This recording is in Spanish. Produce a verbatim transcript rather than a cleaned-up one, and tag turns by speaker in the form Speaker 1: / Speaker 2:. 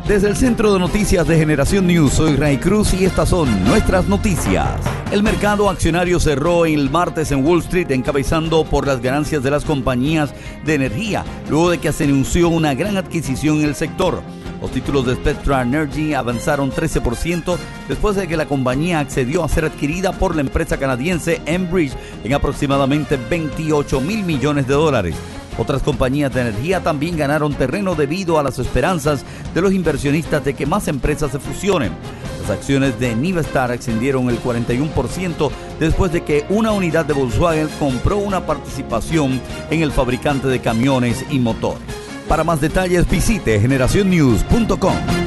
Speaker 1: Desde el Centro de Noticias de Generación News, soy Ray Cruz y estas son nuestras noticias. El mercado accionario cerró el martes en Wall Street encabezando por las ganancias de las compañías de energía, luego de que se anunció una gran adquisición en el sector. Los títulos de Spectra Energy avanzaron trece por ciento después de que la compañía accedió a ser adquirida por la empresa canadiense Enbridge en aproximadamente veintiocho mil millones de dólares. Otras compañías de energía también ganaron terreno debido a las esperanzas de los inversionistas de que más empresas se fusionen. Las acciones de Nivestar ascendieron el cuarenta y uno por ciento después de que una unidad de Volkswagen compró una participación en el fabricante de camiones y motores. Para más detalles visite generación news punto com.